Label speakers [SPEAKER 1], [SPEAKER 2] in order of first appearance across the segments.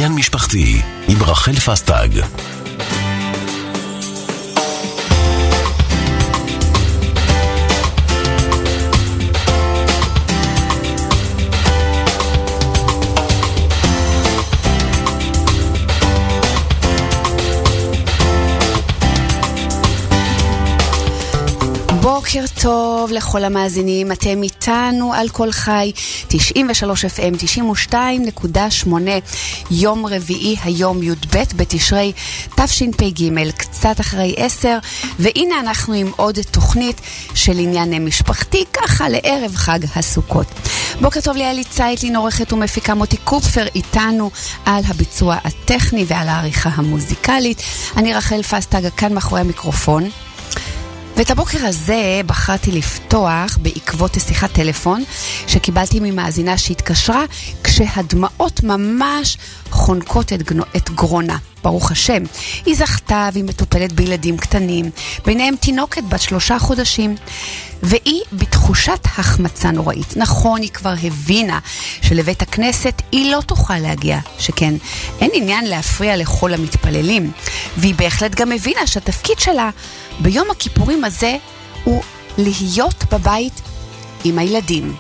[SPEAKER 1] עניין משפחתי עם רחל פסטג.
[SPEAKER 2] בוקר טוב לכל המאזינים, אתם איתנו על כל חי 93 FM 92.8, יום רביעי, היום י"ב בתשרי תשפ"ג, קצת אחרי 10, והנה אנחנו עם עוד תוכנית של עניין משפחתי, ככה לערב חג הסוכות. בוקר טוב ליאלי צייטלין, עורכת ומפיקה, מוטי קופפר איתנו על הביצוע הטכני ועל העריכה המוזיקלית. אני רחל פסטג, כאן מאחורי המיקרופון. ואת הבוקר הזה בחרתי לפתוח בעקבות שיחת טלפון שקיבלתי ממאזינה שהתקשרה כשהדמעות ממש חונקות את גרונה. ברוך השם, היא זכתה והיא מטופלת בילדים קטנים, ביניהם תינוקת בת 3 חודשים, והיא בתחושת החמצה נוראית. נכון, היא כבר הבינה שלבית הכנסת היא לא תוכל להגיע, שכן אין עניין להפריע לכל המתפללים, והיא בהחלט גם הבינה שהתפקיד שלה ביום הכיפורים הזה הוא להיות בבית עם הילדים.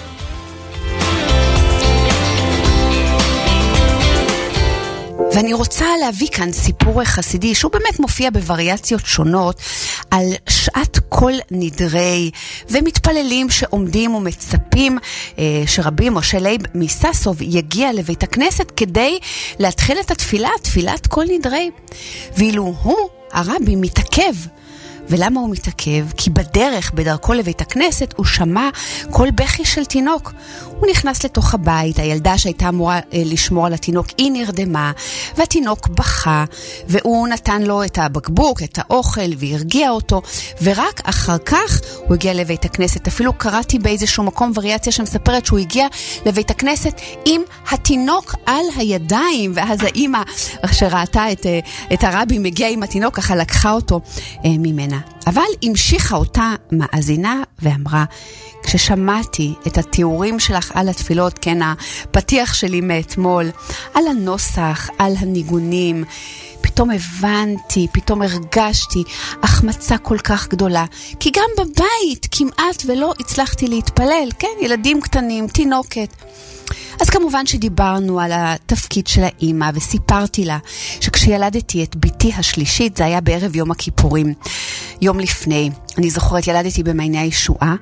[SPEAKER 2] ואני רוצה להביא כאן סיפור חסידי שהוא באמת מופיע בווריאציות שונות על שעת כל נדרי ומתפללים שעומדים ומצפים שרבי משה לייב מססוב יגיע לבית הכנסת כדי להתחיל את התפילה, תפילת כל נדרי. ואילו הוא, הרבי, מתעכב. ולמה הוא מתעכב? כי בדרכו לבית הכנסת הוא שמע כל בכי של תינוק. הוא נכנס לתוך הבית, הילדה שהייתה אמורה לשמור על התינוק, היא נרדמה, והתינוק בכה, והוא נתן לו את הבקבוק, את האוכל, והרגיע אותו, ורק אחר כך הוא הגיע לבית הכנסת. אפילו קראתי באיזשהו מקום וריאציה שמספרת שהוא הגיע לבית הכנסת עם התינוק על הידיים, ואז האמא שראתה את הרבי מגיע עם התינוק, ככה לקחה אותו ממנה. אבל המשיכה אותה מאזינה ואמרה, כששמעתי את התיאורים שלך על התפילות, כן, הפתיח שלי מאתמול, על הנוסח, על הניגונים, פתאום הבנתי, פתאום הרגשתי החמצה כל כך גדולה, כי גם בבית כמעט ולא הצלחתי להתפלל, כן, ילדים קטנים, תינוקת. אז כמובן שדיברנו על התפקיד של האמא, וסיפרתי לה שכשילדתי את ביתי השלישית, זה היה בערב יום הכיפורים, יום לפני. אני זוכרת, ילדתי במעייני הישועה,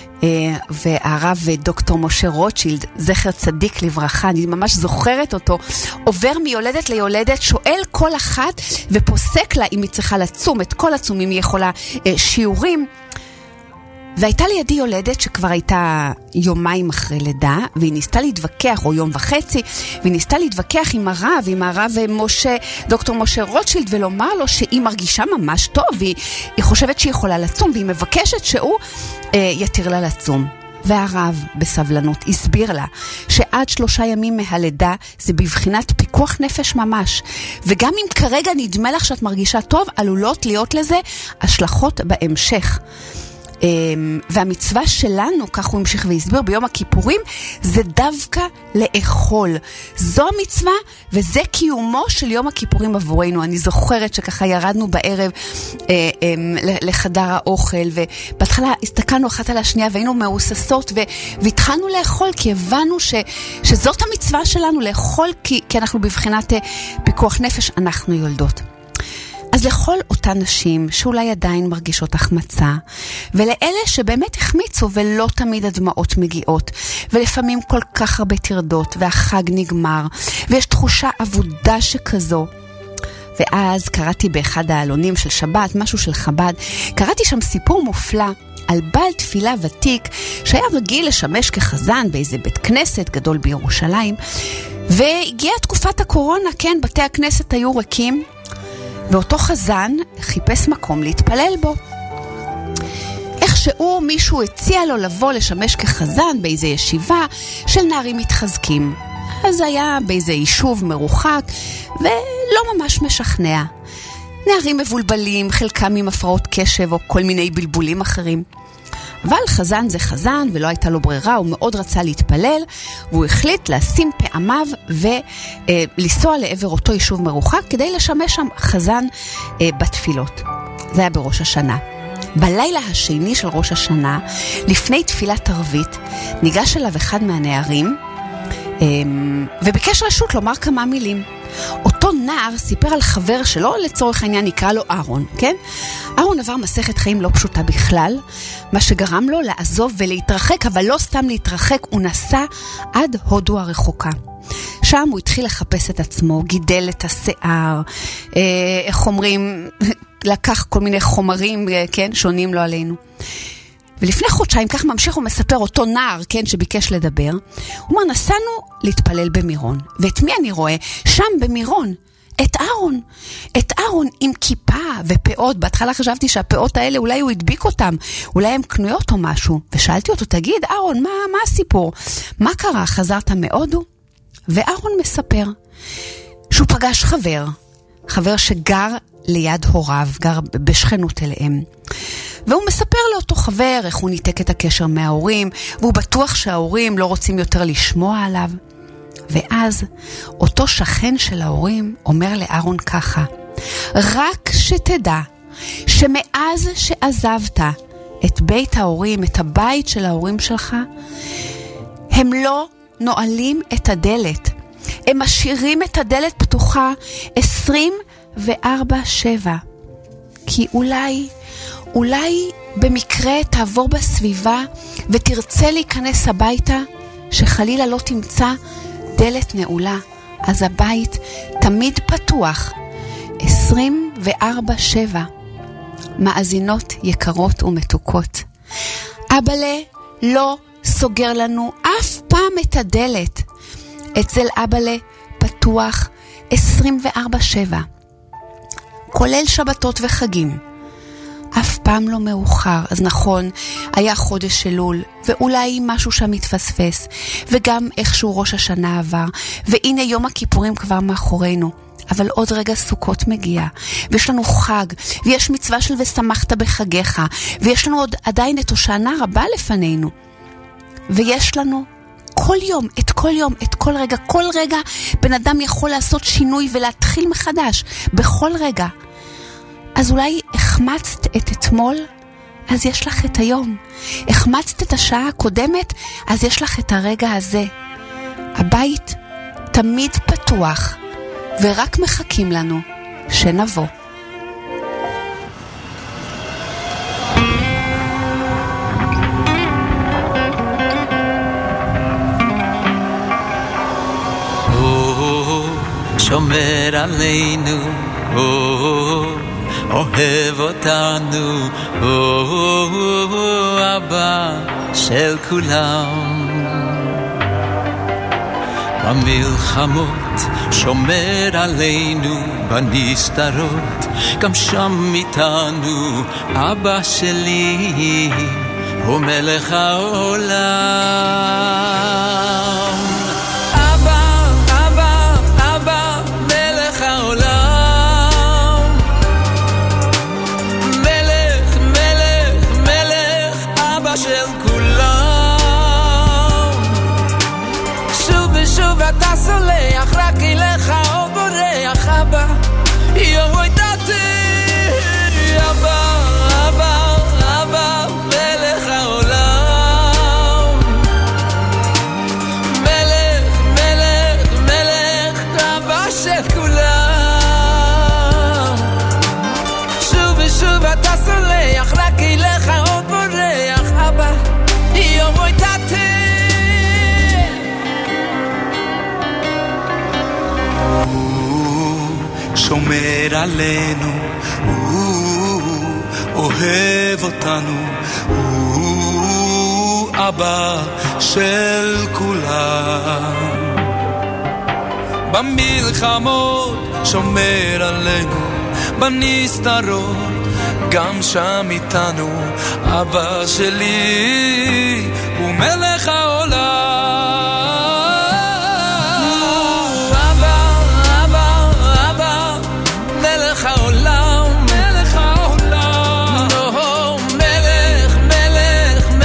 [SPEAKER 2] והרב דוקטור משה רוטשילד, זכר צדיק לברכה, אני ממש זוכרת אותו, עובר מיולדת ליולדת, שואל כל אחת ופוסק לה אם היא צריכה לצום, את כל הצומים היא יכולה שיעורים. והייתה לידי יולדת שכבר הייתה יומיים אחרי לידה, והיא ניסתה להתווכח, או יום וחצי, והיא ניסתה להתווכח עם הרב משה, דוקטור משה רוטשילד, ולומר לו שהיא מרגישה ממש טוב, והיא חושבת שהיא יכולה לצום, והיא מבקשת שהוא יתיר לה לצום. והרב בסבלנות הסביר לה שעד 3 ימים מהלידה זה בבחינת פיקוח נפש ממש, וגם אם כרגע נדמה לך שאת מרגישה טוב, עלולות להיות לזה השלכות בהמשך. והמצווה שלנו, כך הוא המשיך והסביר, ביום הכיפורים, זה דווקא לאכול. זו המצווה, וזה קיומו של יום הכיפורים עבורנו. אני זוכרת שככה ירדנו בערב לחדר האוכל, ובהתחלה הסתכלנו אחת על השנייה, והיינו מאוססות, והתחלנו לאכול, כי הבנו שזאת המצווה שלנו, לאכול, כי אנחנו בבחינת פיקוח נפש, אנחנו יולדות. אז לכל אותן נשים שאולי עדיין מרגישות החמצה, ולאלה שבאמת החמיצו ולא תמיד הדמעות מגיעות, ולפעמים כל כך הרבה תרדות, והחג נגמר, ויש תחושה עבודה שכזו. ואז קראתי באחד העלונים של שבת, משהו של חב"ד, קראתי שם סיפור מופלא על בעל תפילה ותיק, שהיה רגיל לשמש כחזן באיזה בית כנסת גדול בירושלים, והגיעה תקופת הקורונה, כן, בתי הכנסת היו ריקים, ואותו חזן חיפש מקום להתפלל בו. איכשהו מישהו הציע לו לבוא לשמש כחזן באיזו ישיבה של נערים מתחזקים. אז היה באיזה יישוב מרוחק ולא ממש משכנע. נערים מבולבלים, חלקם עם הפרעות קשב או כל מיני בלבולים אחרים. אבל חזן זה חזן, ולא הייתה לו ברירה, הוא מאוד רצה להתפלל, והוא החליט לשים פעמיו ולנסוע לעבר אותו יישוב מרוחק, כדי לשמש שם חזן בתפילות. זה היה בראש השנה. בלילה השני של ראש השנה, לפני תפילת ערבית, ניגש אליו אחד מהנערים, וביקש רשות לומר כמה מילים. אותו נער סיפר על חבר שלו, לצורך העניין נקרא לו אהרון, כן? אהרון עבר מסכת חיים לא פשוטה בכלל, מה שגרם לו לעזוב ולהתרחק, אבל לא סתם להתרחק, הוא נסע עד הודו הרחוקה. שם הוא התחיל לחפש את עצמו, גידל את השיער, איך אומרים, לקח כל מיני חומרים, כן, שונים לו עלינו. ולפני חודשיים, כך ממשיך ומספר אותו נער, כן, שביקש לדבר, הוא אומר, נסענו להתפלל במירון. ואת מי אני רואה? שם במירון. את אהרון. את אהרון עם כיפה ופאות. בהתחלה חשבתי שהפאות האלה, אולי הוא הדביק אותם. אולי הם קנויות או משהו. ושאלתי אותו, תגיד, אהרון, מה הסיפור? מה קרה? חזרת מהודו? ואהרון מספר שהוא פגש חבר שגר ליד הוריו, גר בשכנות אליהם. והוא מספר לאותו חבר איך הוא ניתק את הקשר מההורים, והוא בטוח שההורים לא רוצים יותר לשמוע עליו. ואז אותו שכן של ההורים אומר לאהרון ככה, רק שתדע שמאז שעזבת את בית ההורים, את הבית של ההורים שלך, הם לא נועלים את הדלת. הם משאירים את הדלת פתוחה 24/7. כי אולי במקרה תעבור בסביבה ותרצה להיכנס הביתה, שחלילה לא תמצא דלת נעולה. אז הבית תמיד פתוח 24/7. מאזינות יקרות ומתוקות, אבאלה לא סוגר לנו אף פעם את הדלת. אצל אבאלה פתוח 24/7, כולל שבתות וחגים. אף פעם לא מאוחר. אז נכון, היה חודש אלול, ואולי משהו שם מתפספס, וגם איכשהו ראש השנה עבר, והנה יום הכיפורים כבר מאחורינו. אבל עוד רגע סוכות מגיע, ויש לנו חג, ויש מצווה של ושמחת בחגיך, ויש לנו עוד עדיין את הושענא רבה לפנינו. ויש לנו כל רגע בן אדם יכול לעשות שינוי ולהתחיל מחדש, בכל רגע. אז אולי החמצת את אתמול, אז יש לך את היום. החמצת את השעה הקודמת, אז יש לך את הרגע הזה. הבית תמיד פתוח, ורק מחכים לנו שנבוא.
[SPEAKER 3] שומר עלינו, אוהב אותנו, אבא של כולם. במלחמות שומר עלינו, בנסתרות גם שם איתנו, אבא שלי הוא מלך העולם. של כולם, שוב ושוב אתה סולח, רק אליך או בורח, אבא יבוא איתתי, אבא, אבא, אבא, מלך העולם, מלך, מלך, מלך, אבא של כולם, שוב ושוב אתה סולח, רק אליך או בורח, אבא, יבוא איתתי. הוא שומר עלינו, הוא אוהב אותנו, הוא אבא של כולם. במלחמות שומר עלינו, בנסתרות גם שם איתנו, אבא שלי הוא מלך העולם. אבא, אבא, אבא, מלך העולם, מלך העולם. מלך, מלך,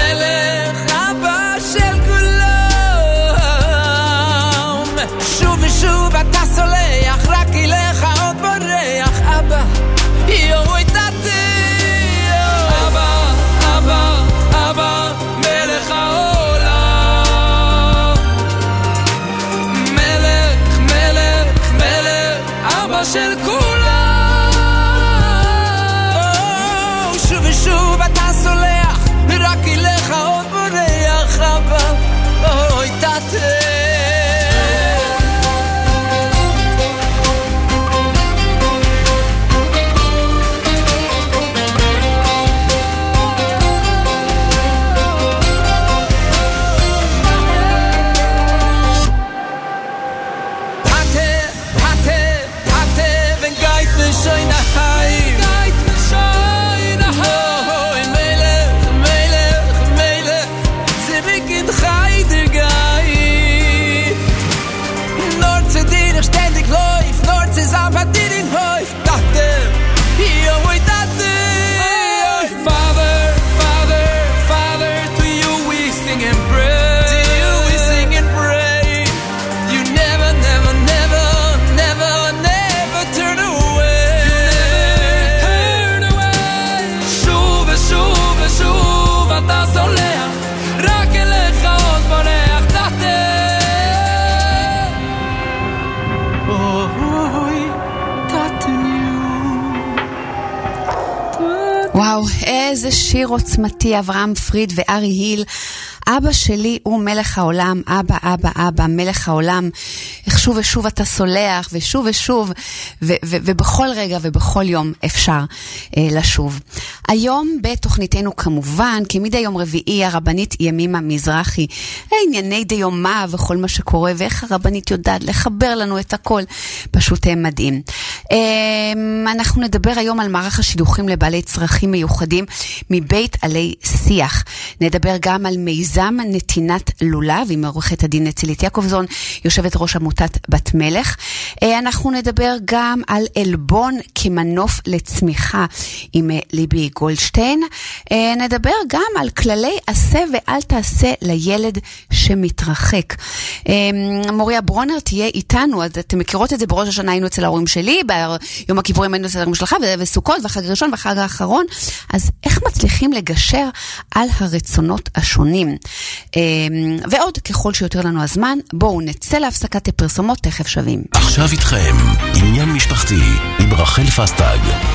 [SPEAKER 2] איזה שיר עוצמתי, אברהם פריד וארי היל. אבא שלי הוא מלך העולם, אבא, אבא, אבא, מלך העולם. איך שוב ושוב אתה סולח, ושוב ושוב, ובכל רגע ובכל יום אפשר לשוב. היום בתוכניתנו כמובן, כמדי יום רביעי, הרבנית ימימה מזרחי, ענייני דיומה וכל מה שקורה, ואיך הרבנית יודעת לחבר לנו את הכל, פשוט מדהים. אנחנו נדבר היום על מערך השידוכים לבעלי צרכים מיוחדים מבית עלי שיח. נדבר גם על מיזם נתינת לולב עם עורכת הדין נצילית יעקובזון, יושבת ראש עמותת בת מלך. אנחנו נדבר גם על אלבון כמנוף לצמיחה עם ליבי גולדשטיין. נדבר גם על כללי עשה ואל תעשה לילד שמתרחק. מוריה ברונר תהיה איתנו, אז אתם מכירות את זה, בראש השנה היינו אצל ההורים שלי, ביום הכיפורים היינו אצל ההורים שלך, וסוכות וחג ראשון וחג האחרון. אז איך מצליחים לגשר על הרצונות השונים? ועוד, ככל שיותר לנו הזמן, בואו נצא להפסקת הפרסומות, תכף שווים.
[SPEAKER 1] עכשיו איתכם, עניין משפחתי עם רחל פסטג.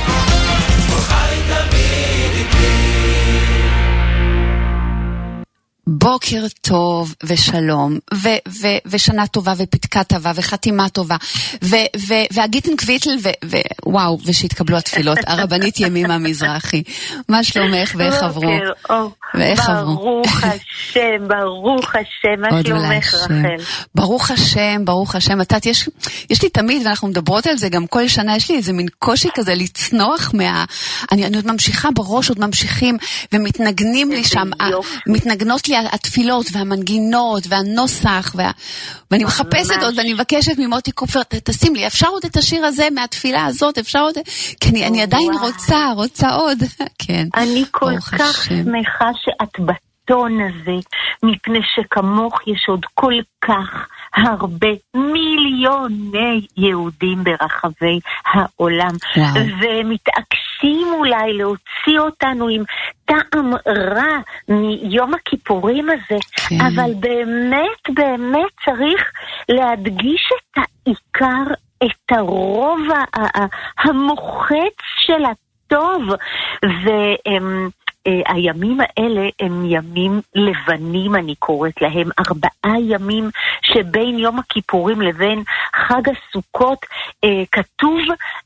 [SPEAKER 2] בוקר טוב ושלום, ושנה טובה ופתקה טובה וחתימה טובה, והגיטן קוויטל, וואו, ושהתקבלו התפילות. הרבנית ימימה מזרחי, מה שלומך ואיך עברו?
[SPEAKER 4] ברוך השם, ברוך השם, מה שלומך רחל?
[SPEAKER 2] ברוך השם, ברוך השם. יש לי תמיד, ואנחנו מדברות על זה גם כל שנה, יש לי איזה מין קושי כזה לצנוח אני עוד ממשיכה בראש, עוד ממשיכים, ומתנגנים לי שם, מתנגנות לי התפילות והמנגינות והנוסח, ואני מחפשת עוד, ואני מבקשת ממוטי קופר, תשים לי, אפשר עוד את השיר הזה מהתפילה הזאת, אפשר עוד, כי אני עדיין רוצה עוד. כן.
[SPEAKER 4] אני כל כך שמחה שאת בטון הזה, מפני שכמוך יש עוד כל כך הרבה מיליוני יהודים ברחבי העולם, ומתעקשים אולי להוציא אותנו עם טעם רע מיום הכיפורים הזה, אבל באמת באמת צריך להדגיש את העיקר, את הרוב המוחץ של הטוב, הימים האלה הם ימים לבנים, אני קוראת להם, 4 ימים שבין יום הכיפורים לבין חג הסוכות, כתוב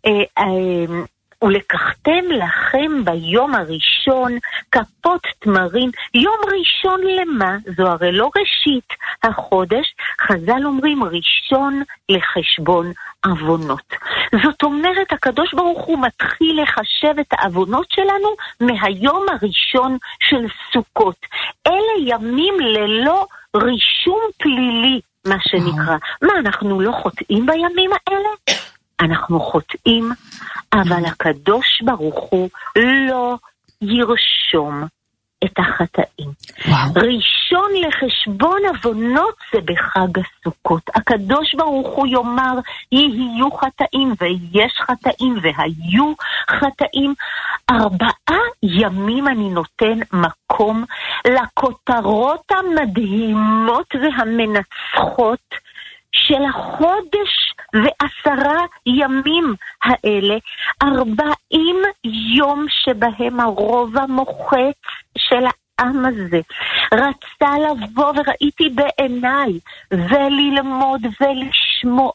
[SPEAKER 4] ולקחתם לכם ביום הראשון כפות תמרים. יום ראשון למה? זו הרי לא ראשית החודש, חז"ל אומרים ראשון לחשבון עוונות. זאת אומרת, הקדוש ברוך הוא מתחיל לחשב את העוונות שלנו מהיום הראשון של סוכות. אלה ימים ללא רישום פלילי, מה שנקרא. מה, אנחנו לא חוטאים בימים האלה? אנחנו חוטאים, אבל הקדוש ברוך הוא לא ירשום את החטאים. ראשון לחשבון עוונות זה בחג הסוכות. הקדוש ברוך הוא יאמר, יהיו חטאים ויש חטאים והיו חטאים. 4 ימים אני נותן מקום לכותרות המדהימות והמנצחות של החודש ו10 ימים האלה, 40 יום שבהם הרוב המוחץ של העם הזה רצה לבוא, וראיתי בעיניי, וללמוד ולשמוע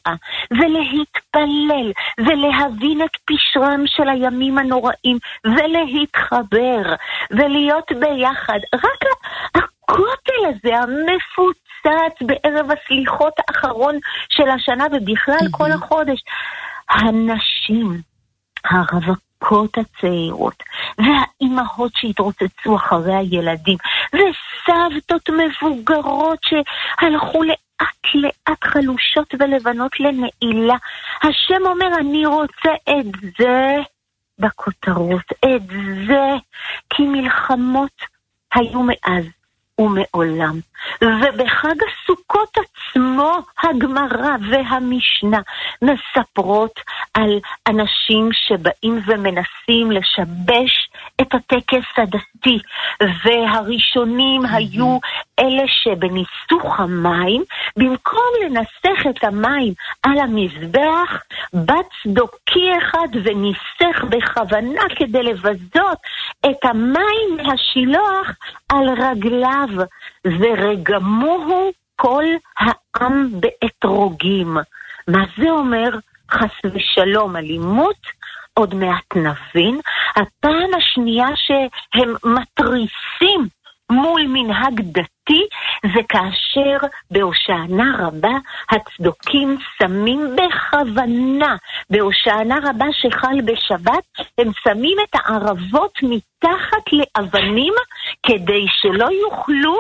[SPEAKER 4] ולהתפלל ולהבין את פשרם של הימים הנוראים ולהתחבר ולהיות ביחד. רק הכותל הזה המפוצץ בערב הסליחות האחרון של השנה ובכלל כל החודש, הנשים, הרווקות הצעירות והאימהות שהתרוצצו אחרי הילדים וסבתות מבוגרות שהלכו לאט לאט חלושות ולבנות לנעילה, השם אומר, אני רוצה את זה בכותרות, את זה, כי מלחמות היו מאז ומעולם. ובחג הסוכות עצמו הגמרא והמשנה מספרות על אנשים שבאים ומנסים לשבש את הטקס הדתי, והראשונים היו אלה שבניסוך המים, במקום לנסח את המים על המזבח, בת צדוקי אחד וניסח בכוונה כדי לבזות את המים מהשילוח על רגליו, ורגמוהו כל העם באתרוגים. מה זה אומר? חס ושלום, אלימות, עוד מעט נבין. הפעם השנייה שהם מטריסים מול מנהג דתי, זה כאשר בהושענא רבה הצדוקים שמים בכוונה, בהושענע רבה שחל בשבת, הם שמים את הערבות מתחת לאבנים, כדי שלא יוכלו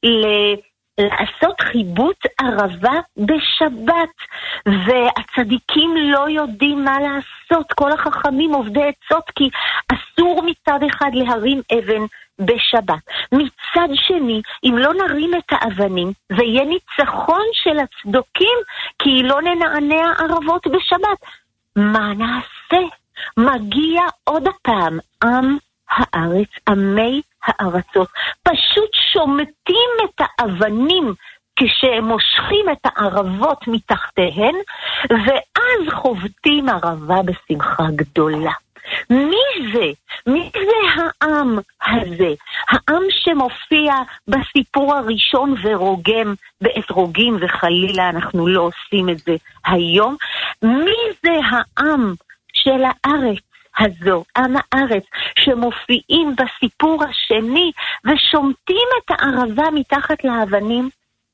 [SPEAKER 4] לעשות חיבוט ערבה בשבת, והצדיקים לא יודעים מה לעשות, כל החכמים עובדי עצות, כי אסור מצד אחד להרים אבן בשבת. מצד שני, אם לא נרים את האבנים, זה יהיה ניצחון של הצדוקים, כי לא ננענע ערבות בשבת. מה נעשה? מגיע עוד הפעם עם הארץ, עמי הארצות, פשוט שומטים את האבנים כשהם מושכים את הערבות מתחתיהן, ואז חובטים ערבה בשמחה גדולה. מי זה? מי זה העם הזה? העם שמופיע בסיפור הראשון ורוגם באתרוגים, וחלילה אנחנו לא עושים את זה היום. מי זה העם של הארץ הזו, עם הארץ, שמופיעים בסיפור השני ושומטים את הערבה מתחת לאבנים?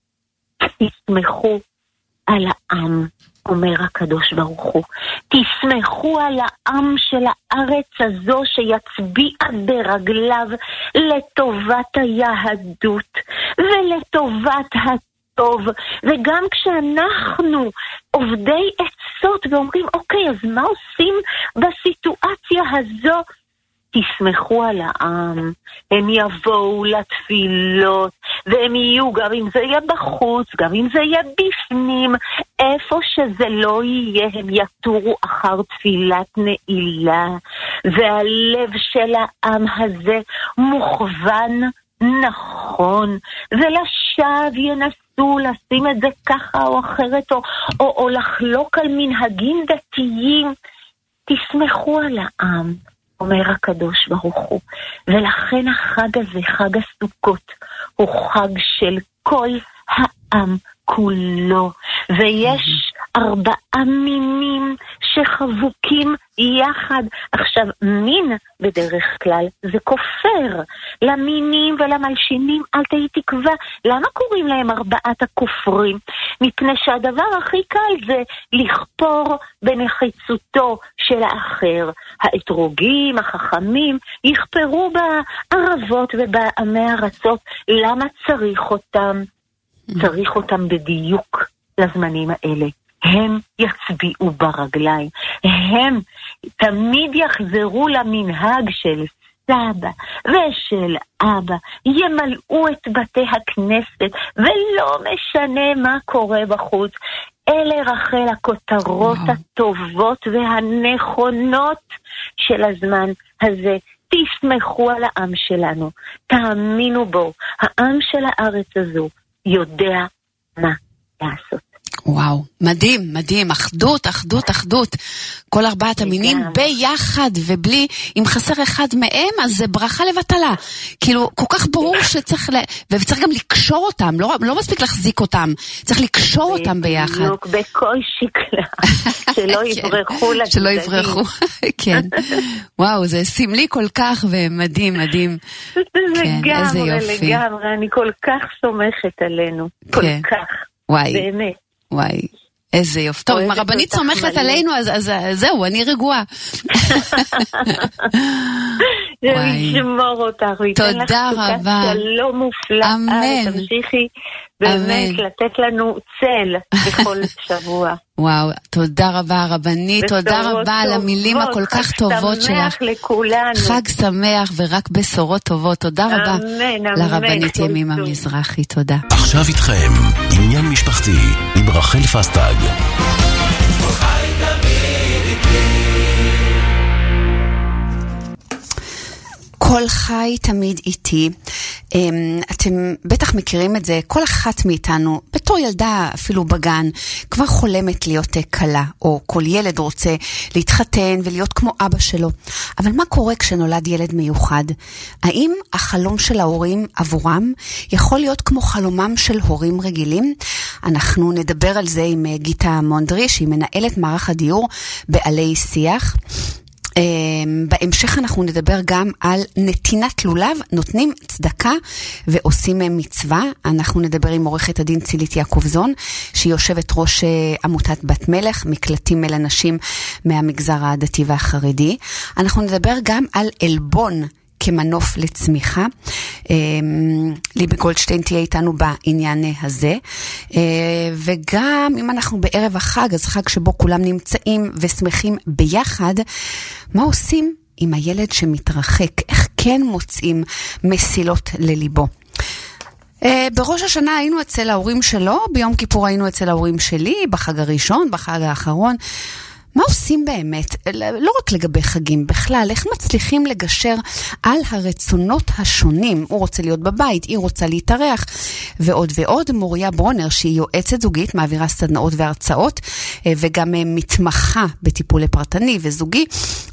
[SPEAKER 4] תסמכו על העם, אומר הקדוש ברוך הוא. תסמכו על העם של הארץ הזו שיצביע ברגליו לטובת היהדות ולטובת הטוב. וגם כשאנחנו עובדי עצות ואומרים, אוקיי, אז מה עושים בסיטואציה הזו? תסמכו על העם, הם יבואו לתפילות, והם יהיו, גם אם זה יהיה בחוץ, גם אם זה יהיה בפנים, איפה שזה לא יהיה, הם יתורו אחר תפילת נעילה, והלב של העם הזה מוכוון נכון, ולשב ינסו לשים את זה ככה או אחרת, או לחלוק על מנהגים דתיים. תסמכו על העם, אומר הקדוש ברוך הוא. ולכן החג הזה, חג הסוכות, הוא חג של כל העם כולו. ויש 4 מינים שחבוקים יחד. עכשיו, מין בדרך כלל זה כופר. למינים ולמלשינים אל תהי תקווה. למה קוראים להם 4 הכופרים? מפני שהדבר הכי קל זה לכפור בנחיצותו של האחר. האתרוגים, החכמים, יכפרו בערבות ובעמי ארצות. למה צריך אותם? צריך אותם בדיוק לזמנים האלה. הם יצביעו ברגליים. הם תמיד יחזרו למנהג של סבא ושל אבא. ימלאו את בתי הכנסת, ולא משנה מה קורה בחוץ. אלה רחל הכותרות הטובות והנכונות של הזמן הזה. תסמכו על העם שלנו. תאמינו בו. העם של הארץ הזו יודע מה לעשות.
[SPEAKER 2] וואו, מדהים, מדהים, אחדות, אחדות, אחדות. כל 4 המינים ביחד, ובלי, אם חסר אחד מהם, אז זה ברכה לבטלה. כאילו, כל כך ברור שצריך, וצריך גם לקשור אותם, לא מספיק להחזיק אותם, צריך לקשור אותם ביחד.
[SPEAKER 4] בדיוק, בכל שקלה, שלא יברחו לצדדים.
[SPEAKER 2] שלא יברחו, כן. וואו, זה סמלי כל כך, ומדהים, מדהים.
[SPEAKER 4] לגמרי, אני כל כך סומכת עלינו, כל כך, באמת.
[SPEAKER 2] וואי, איזה יופי. טוב, אם הרבנית סומכת עלינו, אז זהו, אני רגועה.
[SPEAKER 4] לשמור אותך,
[SPEAKER 2] תודה רבה.
[SPEAKER 4] שלום מופלא.
[SPEAKER 2] אמן.
[SPEAKER 4] תמשיכי באמת לתת לנו צל בכל שבוע.
[SPEAKER 2] וואו, תודה רבה הרבנית, תודה רבה על המילים הכל כך טובות שלך.
[SPEAKER 4] חג שמח לכולנו.
[SPEAKER 2] חג שמח ורק בשורות טובות. תודה רבה לרבנית ימימה מזרחי, תודה.
[SPEAKER 1] עכשיו איתכם עניין משפחתי עם רחל פסטג.
[SPEAKER 2] כל חי תמיד איתי. אתם בטח מכירים את זה, כל אחת מאיתנו, בתור ילדה אפילו בגן, כבר חולמת להיות קלה, או כל ילד רוצה להתחתן ולהיות כמו אבא שלו. אבל מה קורה כשנולד ילד מיוחד? האם החלום של ההורים עבורם יכול להיות כמו חלומם של הורים רגילים? אנחנו נדבר על זה עם גיטה מונדרי, שהיא מנהלת מערך הדיור בעלי שיח. בהמשך אנחנו נדבר גם על נתינת לולב, נותנים צדקה ועושים מצווה. אנחנו נדבר עם עורכת הדין צילית יעקובזון, שהיא יושבת ראש עמותת בת מלך, מקלטים לנשים מהמגזר הדתי והחרדי. אנחנו נדבר גם על אלבון כמנוף לצמיחה. ליבי גולדשטיין תהיה איתנו בעניין הזה. וגם אם אנחנו בערב החג, אז חג שבו כולם נמצאים ושמחים ביחד, מה עושים עם הילד שמתרחק? איך כן מוצאים מסילות לליבו? בראש השנה היינו אצל ההורים שלו, ביום כיפור היינו אצל ההורים שלי, בחג הראשון, בחג האחרון. מה עושים באמת? לא רק לגבי חגים, בכלל, איך מצליחים לגשר על הרצונות השונים? הוא רוצה להיות בבית, היא רוצה להתארח, ועוד ועוד. מוריה ברונר, שהיא יועצת זוגית, מעבירה סדנאות והרצאות, וגם מתמחה בטיפול פרטני וזוגי.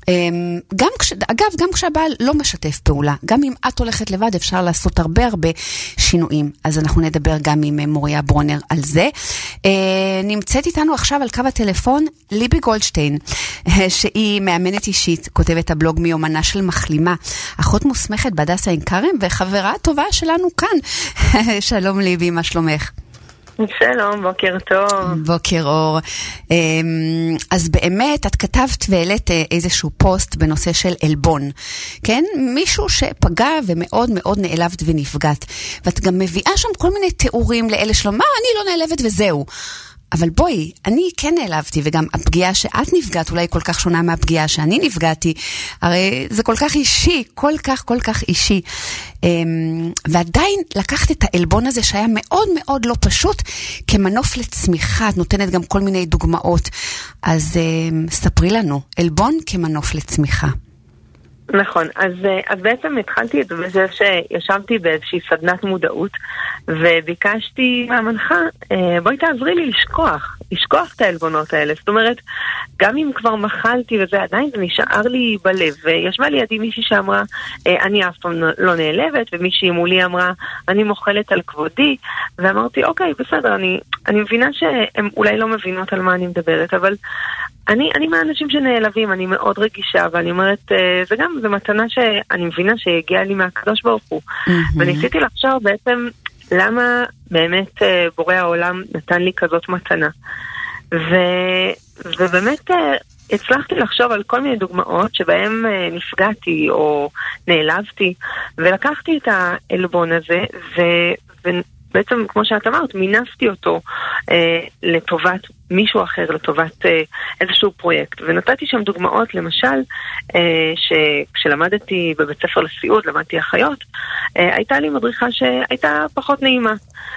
[SPEAKER 2] גם כשהבעל לא משתף פעולה, גם אם את הולכת לבד, אפשר לעשות הרבה שינויים. אז אנחנו נדבר גם עם מוריה ברונר על זה. נמצאת איתנו עכשיו על קו הטלפון ליבי גולדשטיין, שהיא מאמנת אישית, כותבת הבלוג מיומנה של מחלימה, אחות מוסמכת בהדסה עין כרם, וחברה טובה שלנו כאן. שלום ליבי, מה שלומך?
[SPEAKER 5] שלום, בוקר טוב.
[SPEAKER 2] בוקר אור. אז באמת, את כתבת והעלית איזשהו פוסט בנושא של אלבון, כן? מישהו שפגע ומאוד מאוד נעלבת ונפגעת. ואת גם מביאה שם כל מיני תיאורים לאלה שלו, מה, אני לא נעלבת וזהו. אבל בואי, אני כן נעלבתי, וגם הפגיעה שאת נפגעת אולי כל כך שונה מהפגיעה שאני נפגעתי, הרי זה כל כך אישי, כל כך אישי. ועדיין לקחת את האלבון הזה שהיה מאוד מאוד לא פשוט, כמנוף לצמיחה. את נותנת גם כל מיני דוגמאות, אז ספרי לנו, אלבון כמנוף לצמיחה.
[SPEAKER 5] נכון, אז בעצם התחלתי את זה בזה שישבתי באיזושהי סדנת מודעות וביקשתי מהמנחה, בואי תעזרי לי לשכוח את האלבונות האלה. זאת אומרת, גם אם כבר מחלתי וזה עדיין זה נשאר לי בלב. וישבה לידי מישהי שאמרה, אני אף פעם לא נעלבת, ומישהי מולי אמרה, אני מוכלת על כבודי, ואמרתי, אוקיי, בסדר, אני מבינה שהן אולי לא מבינות על מה אני מדברת, אבל אני מהאנשים שנעלבים, אני מאוד רגישה, ואני אומרת, זה מתנה שאני מבינה שהגיעה לי מהקדוש ברוך הוא. וניסיתי לחשוב בעצם למה באמת בורא העולם נתן לי כזאת מתנה. ובאמת הצלחתי לחשוב על כל מיני דוגמאות שבהם נפגעתי או נעלבתי, ולקחתי את האלבון הזה, בעצם, כמו שאת אמרת, מינפתי אותו לטובת מישהו אחר, לטובת איזשהו פרויקט. ונתתי שם דוגמאות, למשל, שכשלמדתי בבית ספר לסיעוד, למדתי אחיות, הייתה לי מדריכה שהייתה פחות נעימה.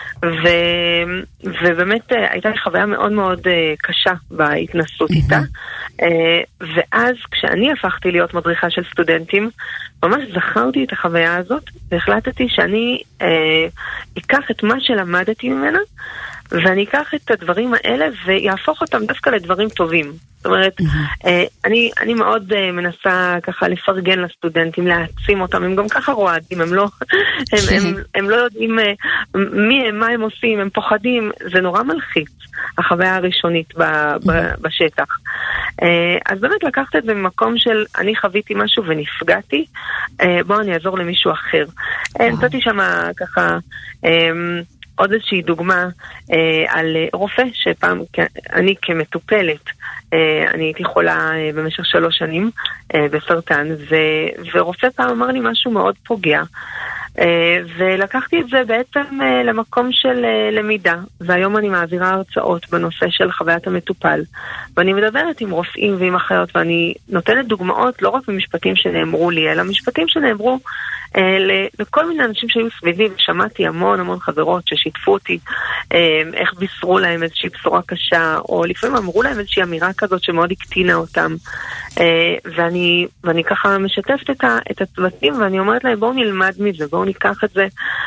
[SPEAKER 5] ובאמת הייתה לי חוויה מאוד מאוד קשה בהתנסות איתה. ואז כשאני הפכתי להיות מדריכה של סטודנטים, ממש זכרתי את החוויה הזאת, והחלטתי שאני אקח את מה שלמדתי ממנה, ואני אקח את הדברים האלה ויהפוך אותם דווקא לדברים טובים. זאת אומרת, אני מאוד מנסה ככה לפרגן לסטודנטים, להעצים אותם, הם גם ככה רועדים, הם לא יודעים מה הם עושים, הם פוחדים, זה נורא מלחיץ, החוויה הראשונית בשטח. אז באמת לקחת את זה ממקום של אני חוויתי משהו ונפגעתי, בוא אני אעזור למישהו אחר. נתתי שם ככה עוד איזושהי דוגמה על רופא שפעם אני כמטופלת, אני הייתי חולה במשך 3 שנים בסרטן, ורופא פעם אמר לי משהו מאוד פוגע, ולקחתי את זה בעצם למקום של למידה, והיום אני מעבירה הרצאות בנושא של חוויית המטופל, ואני מדברת עם רופאים ועם אחיות, ואני נותנת דוגמאות לא רק במשפטים שנאמרו לי, אלא משפטים שנאמרו לכל מיני אנשים שהיו סביבי, ושמעתי המון חברות ששיתפו אותי, איך בישרו להם איזושהי בשורה קשה, או לפעמים אמרו להם איזושהי אמירה כזאת שמאוד הקטינה אותם, ואני ככה משתפת את הצוותים, ואני אומרת להם, בואו נלמד מזה, בואו ניקח את זה,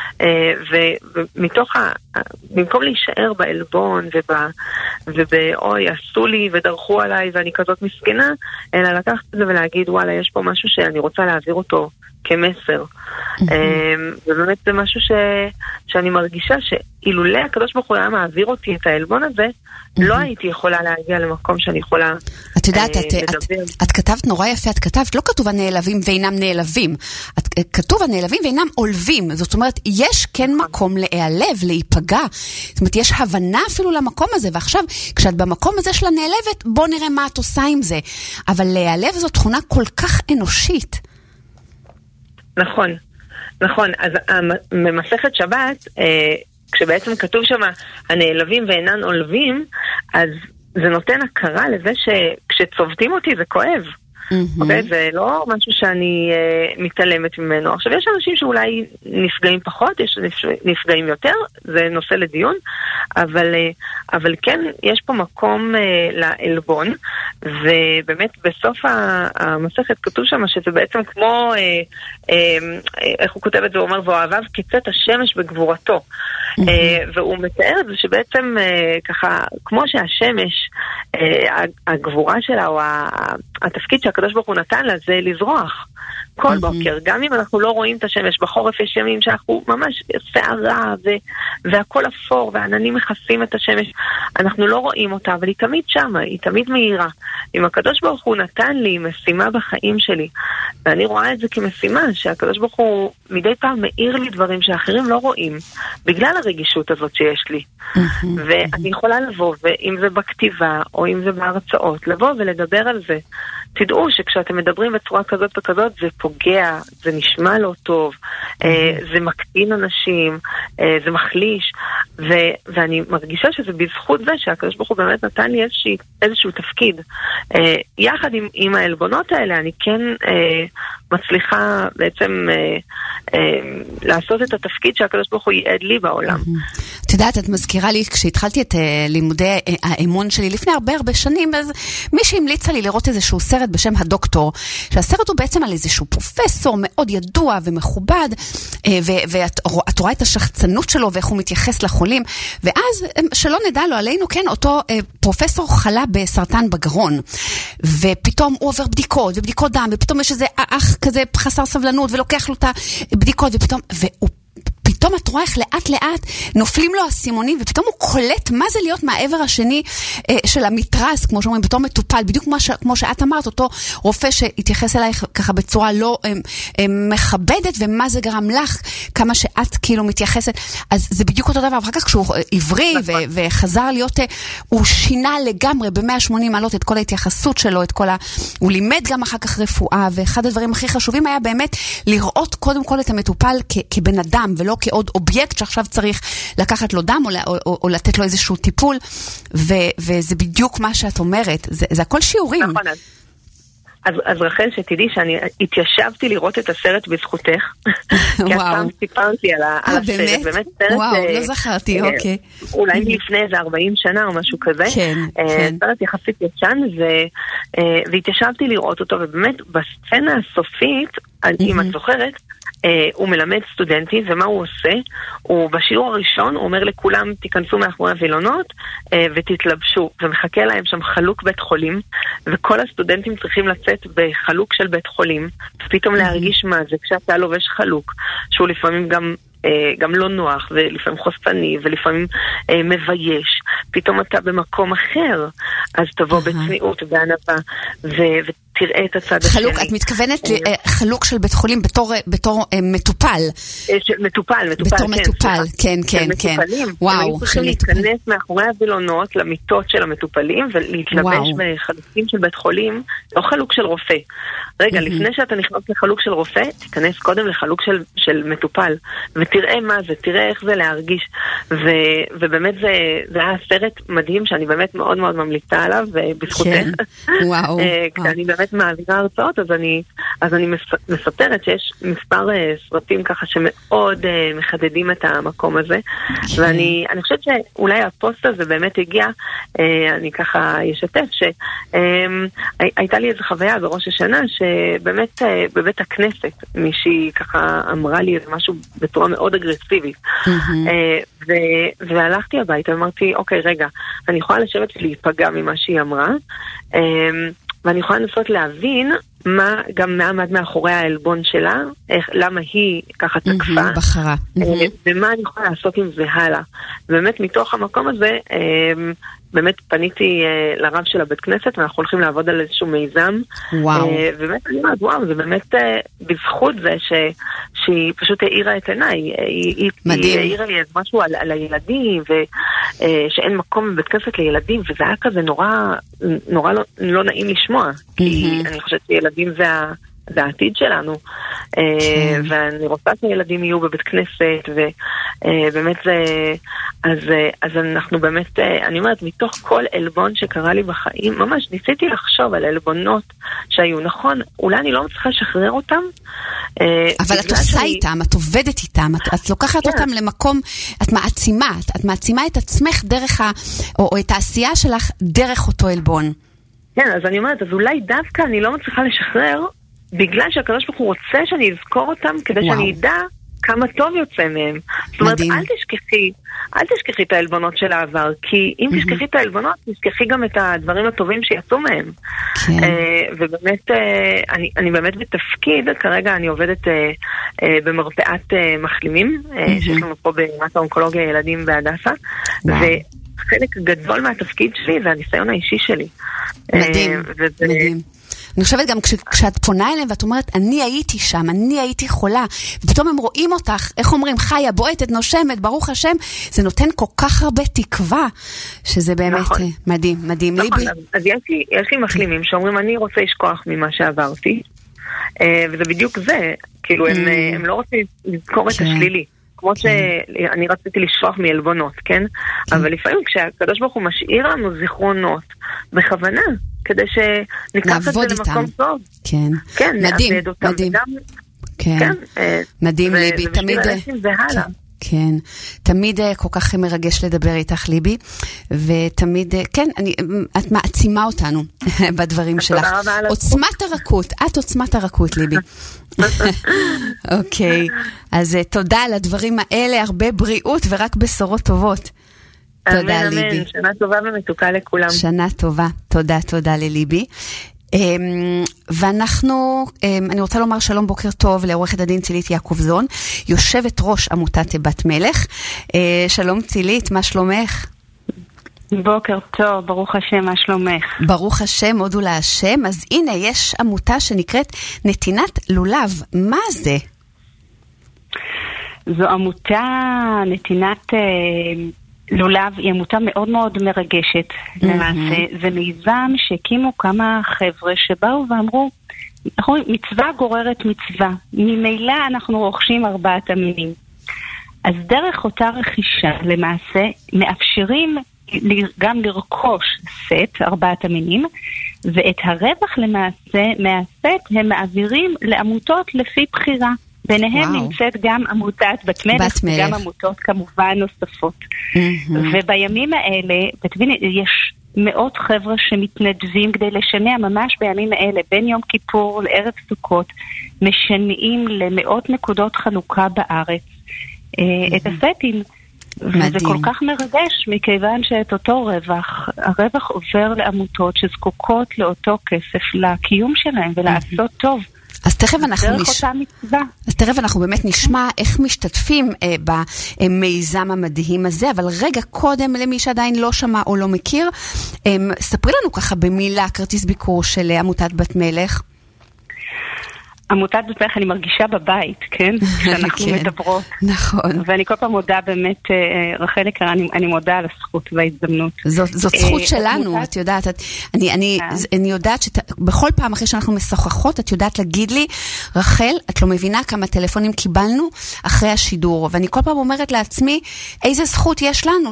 [SPEAKER 5] ומתוך במקום להישאר בעלבון ובאוי, עשו לי ודרכו עליי ואני כזאת מסכנה, אלא לקחת את זה ולהגיד, וואלה, יש פה משהו שאני רוצה להעביר אותו כמסר. ובאמת זה משהו שאני מרגישה שאילולא הקדוש ברוך הוא היה מעביר אותי את העלבון הזה, לא הייתי יכולה להגיע למקום שאני יכולה לדבר.
[SPEAKER 2] את יודעת, את כתבת נורא יפה, את כתבת, לא כתוב הנעלבים ואינם נעלבים, כתוב הנעלבים ואינם עולבים, זאת אומרת, יש כן מקום להיעלב, להיפגע, זאת אומרת, יש הבנה אפילו למקום הזה, ועכשיו, כשאת במקום הזה של הנעלבת, בוא נראה מה את עושה עם זה, אבל להיעלב זו תכונה כל כך אנושית.
[SPEAKER 5] נכון, אז במסכת שבת, כשבעצם כתוב שם הנעלבים ואינן עולבים, אז זה נותן הכרה לזה שכשצובטים אותי זה כואב. אוקיי? זה לא משהו שאני מתעלמת ממנו. עכשיו יש אנשים שאולי נפגעים פחות, יש נפגעים יותר, זה נושא לדיון, אבל כן יש פה מקום לעלבון, ובאמת בסוף המסכת כתוב שם שזה בעצם כמו, איך הוא כותב את זה, הוא אומר, ואוהביו כצאת השמש בגבורתו, והוא מתאר את זה שבעצם ככה, כמו שהשמש, הגבורה שלה או התפקיד שהקדוש ברוך הוא נתן לה זה לזרוח כל בוקר, גם אם אנחנו לא רואים את השמש. בחורף יש ימים שאנחנו ממש שערה והכל אפור והעננים מכסים את השמש, אנחנו לא רואים אותה, אבל היא תמיד שמה, היא תמיד מהירה. אם הקדוש ברוך הוא נתן לי משימה בחיים שלי, ואני רואה את זה כמשימה שהקדוש ברוך הוא מדי פעם מאיר לי דברים שאחרים לא רואים, בגלל הרגישות הזאת שיש לי, ואני יכולה לבוא, ואם זה בכתיבה או אם זה בהרצאות, לבוא ולדבר על זה. תדעו שכשאתם מדברים בצורה כזאת וכזאת, זה פוגע, זה נשמע לא טוב, זה מקטין אנשים, זה מחליש, ואני מרגישה שזה בזכות זה שהקדוש ברוך הוא באמת נתן לי איזשהו תפקיד. יחד עם העלבונות האלה, אני כן מצליחה בעצם לעשות את התפקיד שהקדוש ברוך הוא ייעד לי בעולם.
[SPEAKER 2] את יודעת, את מזכירה לי, כשהתחלתי את לימודי האמון שלי לפני הרבה שנים, אז מישהי המליצה לי לראות איזשהו סרט בשם הדוקטור, שהסרט הוא בעצם על איזשהו פרופסור מאוד ידוע ומכובד, ואת רואה את השחצנות שלו ואיך הוא מתייחס לחולים, ואז שלא נדע לו עלינו, כן, אותו פרופסור חלה בסרטן בגרון, ופתאום הוא עובר בדיקות ובדיקות דם, ופתאום יש איזה אח כזה חסר סבלנות ולוקח לו את הבדיקות, פתאום את רואה איך לאט לאט נופלים לו הסימונים, ופתאום הוא קולט מה זה להיות מהעבר השני של המתרס, כמו שאומרים, בתור מטופל, בדיוק כמו שאת אמרת, אותו רופא שהתייחס אלייך ככה בצורה לא מכבדת, ומה זה גרם לך, כמה שאת כאילו מתייחסת, אז זה בדיוק אותו דבר, ואחר כך כשהוא עברי וחזר להיות, הוא שינה לגמרי ב-180 מעלות את כל ההתייחסות שלו, הוא לימד גם אחר כך רפואה, ואחד הדברים הכי חשובים היה באמת לראות קודם כל את המטופל כבן אדם, ולא כעוד אובייקט שעכשיו צריך לקחת לו דם או לתת לו איזשהו טיפול, וזה בדיוק מה שאת אומרת, זה הכל שיעורים.
[SPEAKER 5] נכון, אז רחל, שתדעי שאני התיישבתי לראות את הסרט בזכותך, כי את פעם סיפרתי על הסרט, באמת סרט,
[SPEAKER 2] וואו, לא זכרתי, אוקיי.
[SPEAKER 5] אולי לפני איזה 40 שנה או משהו כזה, סרט יחסית ישן, והתיישבתי לראות אותו, ובאמת בסצנה הסופית, אם את זוכרת, הוא מלמד סטודנטים, ומה הוא עושה? הוא בשיעור הראשון, הוא אומר לכולם, תיכנסו מאחורי הווילונות ותתלבשו, ומחכה להם שם חלוק בית חולים, וכל הסטודנטים צריכים לצאת בחלוק של בית חולים, ופתאום להרגיש מה זה, כשאתה לובש חלוק, שהוא לפעמים גם לא נוח, ולפעמים חושפני, ולפעמים מבייש, פתאום אתה במקום אחר, אז תבוא בצניעות בענווה, ותראה את הצד השני.
[SPEAKER 2] חלוק, את מתכוונת חלוק של בית חולים בתור מטופל.
[SPEAKER 5] מטופל,
[SPEAKER 2] בתור מטופל, כן.
[SPEAKER 5] וואו. הם צריכים להיכנס מאחורי הווילונות למיטות של המטופלים, ולהתלבש בחלוקים של בית חולים, לא חלוק של רופא. רגע, לפני שאתה נכנס לחלוק של רופא, תיכנס קודם לחלוק של מטופל, ותראה מה זה, תראה איך זה להרגיש, ובאמת זה היה סרט מדהים שאני באמת מאוד מאוד ממליצה עליו, בזכותך.
[SPEAKER 2] וואו.
[SPEAKER 5] כשאני באמת באמת מעבירה הרצאות, אז אני מספרת שיש מספר סרטים ככה שמאוד מחדדים את המקום הזה, ואני חושבת שאולי הפוסט הזה באמת הגיע, אני ככה ישתף, שהייתה לי איזו חוויה בראש השנה, שבאמת בבית הכנסת, מישהי ככה אמרה לי איזה משהו בצורה מאוד אגרסיבית, והלכתי הביתה, ואמרתי, אוקיי, רגע, אני יכולה לשבת ולהיפגע ממה שהיא אמרה, ואני יכולה לנסות להבין גם מה עמד מאחורי העלבון שלה, למה היא ככה תקפה,
[SPEAKER 2] בחרה.
[SPEAKER 5] ומה אני יכולה לעשות עם זה הלאה. באמת מתוך המקום הזה, באמת פניתי לרב של הבית כנסת, ואנחנו הולכים לעבוד על איזשהו מיזם.
[SPEAKER 2] וואו.
[SPEAKER 5] ובאמת אני אומרת, וואו, זה באמת בזכות זה שהיא פשוט העירה את עיניי. היא העירה לי משהו על הילדים, ושאין מקום בבית כנסת לילדים, וזה היה כזה נורא לא נעים לשמוע. כי אני חושבת שילדים זה העתיד שלנו, ואני רוצה שילדים יהיו בבית כנסת, ובאמת זה, אז אנחנו באמת, אני אומרת, מתוך כל אלבון שקרה לי בחיים, ממש ניסיתי לחשוב על אלבונות שהיו, נכון, אולי אני לא מצליחה לשחרר אותם,
[SPEAKER 2] אבל את עושה איתם, את עובדת איתם, את לוקחת אותם למקום, את מעצימה את עצמך דרך, או את העשייה שלך דרך אותו אלבון.
[SPEAKER 5] כן, אז אני אומרת, אז אולי דווקא אני לא מצליחה לשחרר, בגלל שהקדוש ברוך הוא רוצה שאני אזכור אותם, כדי שאני אדע כמה טוב יוצא מהם. זאת אומרת, אל תשכחי את העלבונות של העבר, כי אם תשכחי את העלבונות, תשכחי גם את הדברים הטובים שיצאו מהם. ובאמת, אני באמת בתפקיד, כרגע אני עובדת במרפאת מחלימים, שיש לנו פה ברמת האונקולוגיה ילדים בהדסה, וחלק גדול מהתפקיד שלי זה הניסיון האישי שלי.
[SPEAKER 2] מדהים, מדהים. אני חושבת גם כשאת פונה אליהם ואת אומרת, אני הייתי שם, אני הייתי חולה, ופתאום הם רואים אותך, איך אומרים, חיה, בועטת, נושמת, ברוך השם, זה נותן כל כך הרבה תקווה, שזה באמת מדהים, מדהים.
[SPEAKER 5] נכון, אז יש לי מחלימים שאומרים, אני רוצה לשכוח ממה שעברתי, וזה בדיוק זה, כאילו הם לא רוצים לזכור את השלילי. כמו שאני רציתי לשכוח מאלבונות, כן? אבל לפעמים כשהקדוש ברוך הוא משאיר לנו זיכרונות בכוונה, כדי שניקח את זה למקום טוב.
[SPEAKER 2] כן.
[SPEAKER 5] כן,
[SPEAKER 2] מדהים, מדהים.
[SPEAKER 5] כן.
[SPEAKER 2] מדהים, ליבי. תמיד...
[SPEAKER 5] זה הלאה.
[SPEAKER 2] כן, תמיד כל כך מרגש לדבר איתך, ליבי, ותמיד, כן, את מעצימה אותנו בדברים שלך. עוצמת הרכות, את עוצמת הרכות, ליבי. אוקיי, אז תודה על הדברים האלה, הרבה בריאות ורק בשורות טובות. תודה, ליבי.
[SPEAKER 5] שנה טובה ומתוקה לכולם.
[SPEAKER 2] שנה טובה, תודה לליבי. ואנחנו, אני רוצה לומר שלום, בוקר טוב לעורכת הדין צילית יעקובזון, יושבת ראש עמותת בת מלך. שלום צילית, מה שלומך?
[SPEAKER 6] בוקר טוב, ברוך השם, מה שלומך?
[SPEAKER 2] ברוך השם, הודו להשם. אז הנה, יש עמותה שנקראת נתינת לולב. מה זה?
[SPEAKER 6] זו עמותה, נתינת לולב, היא עמותה מאוד מאוד מרגשת למעשה. זה מיזם שהקימו כמה חבר'ה שבאו ואמרו, מצווה גוררת מצווה, ממילא אנחנו רוכשים 4 המינים. אז דרך אותה רכישה למעשה מאפשרים גם לרכוש סט 4 המינים, ואת הרווח למעשה מהסט הם מעבירים לעמותות לפי בחירה. ביניהם נמצאת גם עמותת בת מלך וגם עמותות כמובן נוספות. ובימים האלה, יש מאות חבר'ה שמתנדבים כדי לשנע ממש בימים האלה, בין יום כיפור לערב סוכות, משנעים למאות נקודות חלוקה בארץ את הסטים. וזה כל כך מרגש, מכיוון שאת אותו הרווח עובר לעמותות שזקוקות לאותו כסף לקיום שלהם ולעשות טוב.
[SPEAKER 2] אז תכף אנחנו באמת נשמע איך משתתפים במיזם המדהים הזה, אבל רגע קודם, למי שעדיין לא שמע או לא מכיר, ספרי לנו ככה במילה כרטיס ביקור של עמותת בת מלך.
[SPEAKER 6] עמותת בתמלך אני מרגישה בבית, כן? כשאנחנו מדברות.
[SPEAKER 2] נכון.
[SPEAKER 6] ואני כל פעם מודה באמת, רחל יקרה, אני מודה על הזכות וההזדמנות.
[SPEAKER 2] זאת זכות שלנו, את יודעת. אני יודעת שבכל פעם אחרי שאנחנו משוחחות, את יודעת להגיד לי, רחל, את לא מבינה כמה טלפונים קיבלנו אחרי השידור. ואני כל פעם אומרת לעצמי, איזה זכות יש לנו,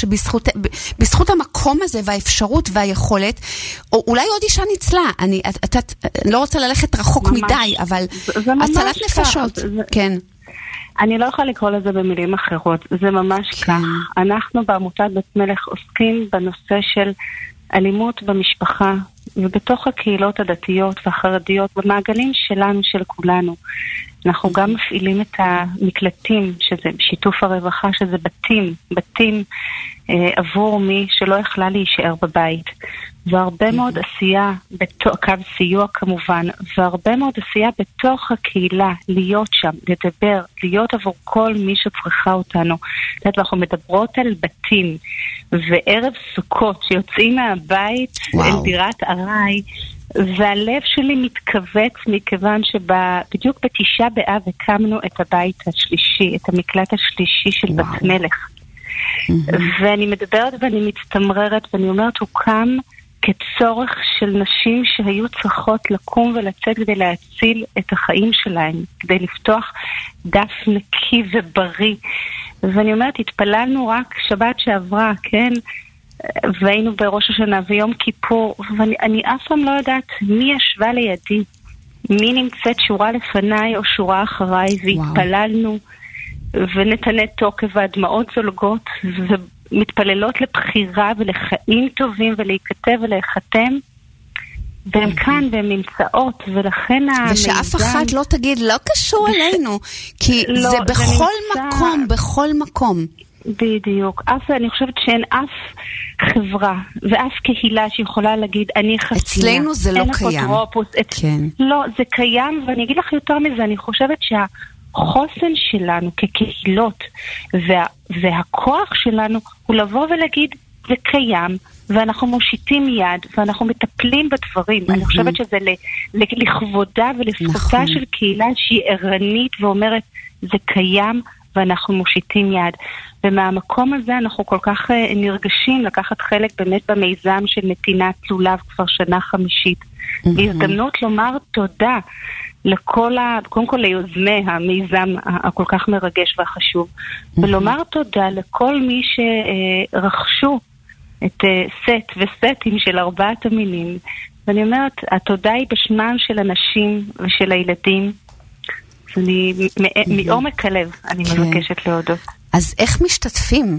[SPEAKER 2] שבזכות המקום הזה והאפשרות והיכולת, או אולי עוד אישה ניצלה. אני לא רוצה ללכת רחוק מדי, אבל הצלת נפשות, כן.
[SPEAKER 6] אני לא יכולה לקרוא לזה במילים אחרות, זה ממש כך. אנחנו בעמותת בתמלך עוסקים בנושא של אלימות במשפחה, ובתוך הקהילות הדתיות והחרדיות, במעגלים שלנו, של כולנו. אנחנו גם מפעילים את המקלטים, שזה שיתוף הרווחה, שזה בתים עבור מי שלא יכלה להישאר בבית. והרבה מאוד עשייה, קו סיוע כמובן, והרבה מאוד עשייה בתוך הקהילה, להיות שם, לדבר, להיות עבור כל מי שצריכה אותנו. אנחנו מדברות על בתים, וערב סוכות שיוצאים מהבית אל דירת אריי, והלב שלי מתכווץ מכיוון שבדיוק בתשעה באב הקמנו את הבית השלישי, את המקלט השלישי של בתמלך. ואני מדברת ואני מצטמררת ואני אומרת, הוא קם כצורך של נשים שהיו צריכות לקום ולצאת כדי להציל את החיים שלהם, כדי לפתוח דף נקי ובריא. ואני אומרת, התפללנו רק שבת שעברה, כן? והיינו בראש השנה ויום כיפור, ואני אף פעם לא יודעת מי ישבה לידי, מי נמצאת שורה לפניי או שורה אחריי, והתפללנו ונתנה תוקף והדמעות זולגות ומתפללות לבחירה ולחיים טובים ולהיכתב ולהיחתם, והם כאן והם נמצאות, ולכן
[SPEAKER 2] ושאף אחת לא תגיד לא קשור אלינו, כי זה בכל מקום, בכל מקום.
[SPEAKER 6] בדיוק. אני חושבת שאין אף חברה ואף קהילה שיכולה להגיד אני חסינה.
[SPEAKER 2] אצלנו זה לא קיים.
[SPEAKER 6] כן. לא, זה קיים, ואני אגיד לך יותר מזה, אני חושבת שהחוסן שלנו כקהילות והכוח שלנו הוא לבוא ולהגיד זה קיים, ואנחנו מושיטים יד ואנחנו מטפלים בדברים. אני חושבת שזה לכבודה ולזכותה של קהילה שהיא ערנית ואומרת זה קיים ואנחנו מושיטים יד. ומהמקום הזה אנחנו כל כך נרגשים לקחת חלק באמת במיזם של נתינת לולב כבר שנה חמישית. בהזדמנות לומר תודה קודם כל ליוזמי המיזם הכל כך מרגש והחשוב, ולומר תודה לכל מי שרכשו את סט וסטים של 4 המינים. ואני אומרת, התודה היא בשמם של אנשים ושל הילדים. אז אני מעומק הלב אני מבקשת להודות.
[SPEAKER 2] אז איך משתתפים?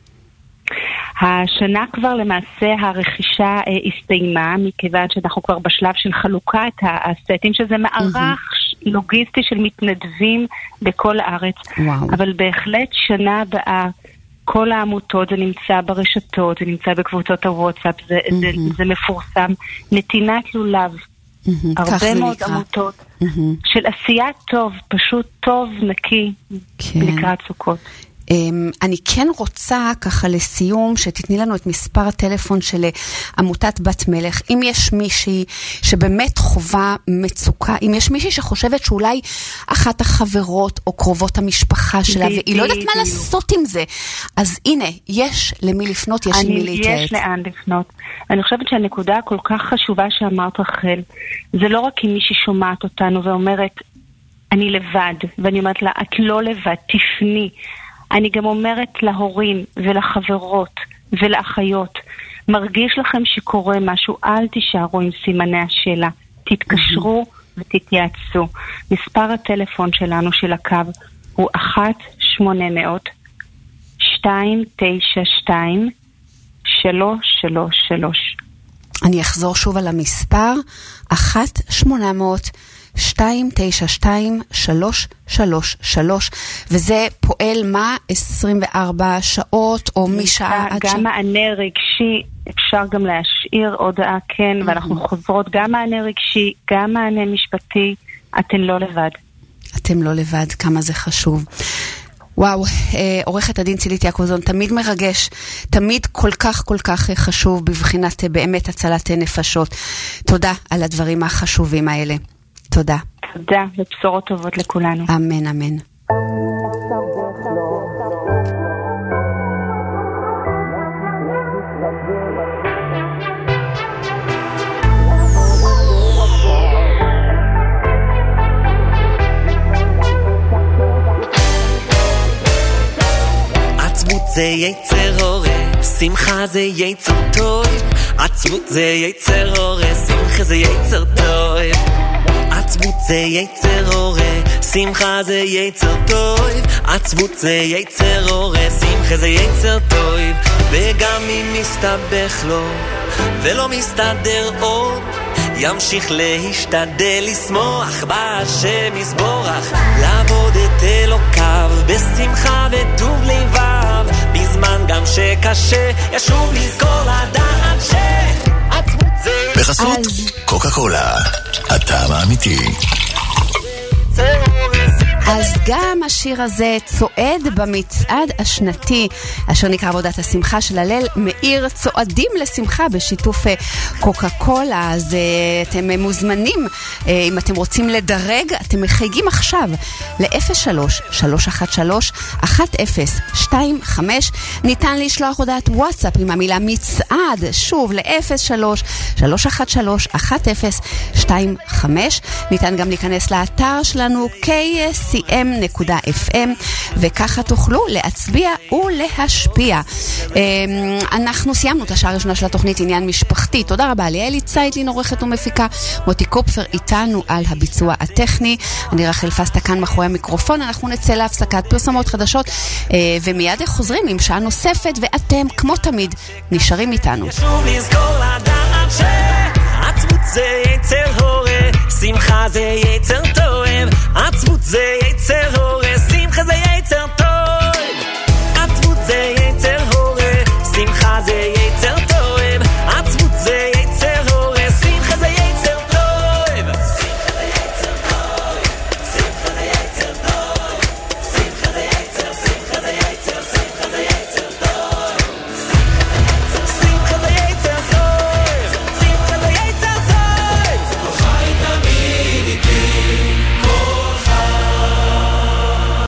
[SPEAKER 6] השנה כבר למעשה הרכישה הסתיימה, מכיוון שאנחנו כבר בשלב של חלוקת הסטים, שזה מערך לוגיסטי של מתנדבים בכל הארץ. אבל בהחלט שנה הבאה כל העמותות, זה נמצא ברשתות, זה נמצא בקבוצות הוואטסאפ, זה מפורסם. נתינת לולב, הרבה מאוד עמותות של עשיית טוב, פשוט טוב, נקי, לקראת סוכות.
[SPEAKER 2] אני כן רוצה ככה לסיום שתתני לנו את מספר הטלפון של עמותת בת מלך. אם יש מישהי שבאמת חובה מצוקה, אם יש מישהי שחושבת שאולי אחת החברות או קרובות המשפחה שלה והיא לא יודעת מה לעשות עם זה, אז הנה, יש למי לפנות, יש למי להתייעץ.
[SPEAKER 6] יש לאן לפנות. אני חושבת שהנקודה כל כך חשובה שאמרת רחל, זה לא רק אם מישהי שומעת אותנו ואומרת אני לבד, ואני אומרת לה את לא לבד, תפני. אני גם אומרת להורים ולחברות ולאחיות, מרגיש לכם שקורה משהו, אל תישארו עם סימני השאלה, תתקשרו ותתייעצו. מספר הטלפון שלנו של הקו הוא 1-800-292-333.
[SPEAKER 2] אני אחזור שוב על המספר, 1-800-292-333, וזה פועל מה? 24 שעות או משעה עד
[SPEAKER 6] גם מענה רגשי, אפשר גם להשאיר הודעה כן, ואנחנו חוזרות גם מענה רגשי, גם מענה משפטי, אתן לא לבד.
[SPEAKER 2] אתם לא לבד, כמה זה חשוב. וואו, עורכת הדין צילית יעקובזון, תמיד מרגש, תמיד כל כך חשוב בבחינת באמת הצלת נפשות. תודה על הדברים החשובים האלה. תודה.
[SPEAKER 6] תודה, ובשורות טובות לכולנו.
[SPEAKER 2] אמן, אמן.
[SPEAKER 7] עצבות זה יצר הורה, שמחה זה יצר טוב. עצבות זה יצר הורה, שמחה זה יצר טוב. עצבות זה יצר הורה, שמחה זה יצר טוב. עצבות זה יצר הורה, שמחה זה יצר טוב. וגם אם מסתבך לו ולא מסתדר עוד, ימשיך להשתדל לשמוח בהשם יסבורך, לעבוד את אלוקיו בשמחה וטוב לבב, בזמן גם שקשה ישוב לזכור לדעת שעצבות זה
[SPEAKER 1] בחסות קוקה קולה, הטעם האמיתי.
[SPEAKER 2] אז גם השיר הזה צועד במצעד השנתי אשר נקרא עבודת השמחה של הלל מאיר, צועדים לשמחה בשיתוף קוקה קולה. אז אתם מוזמנים, אם אתם רוצים לדרג, אתם מחייגים עכשיו ל-03-313-1025. ניתן לשלוח הודעת וואטסאפ עם המילה מצעד, שוב ל-03-313-1025. ניתן גם להיכנס לאתר שלנו kcm.fm, וככה תוכלו להצביע ולהשפיע. אנחנו סיימנו את השעה הראשונה של התוכנית עניין משפחתי. תודה רבה ליאלי צייטלין, עורכת ומפיקה, מוטי קופפר איתנו על הביצוע הטכני. אני רחל פסטה כאן מאחורי המיקרופון. אנחנו נצא להפסקת פרסומות חדשות ומיד חוזרים עם שעה נוספת, ואתם כמו תמיד נשארים איתנו.
[SPEAKER 7] שוב לזכור לדעת שעצבות זה יצר הורה, שמחה זה יצר טוב. עצבות זה יצר הורה, שמחה זה יצר טוב.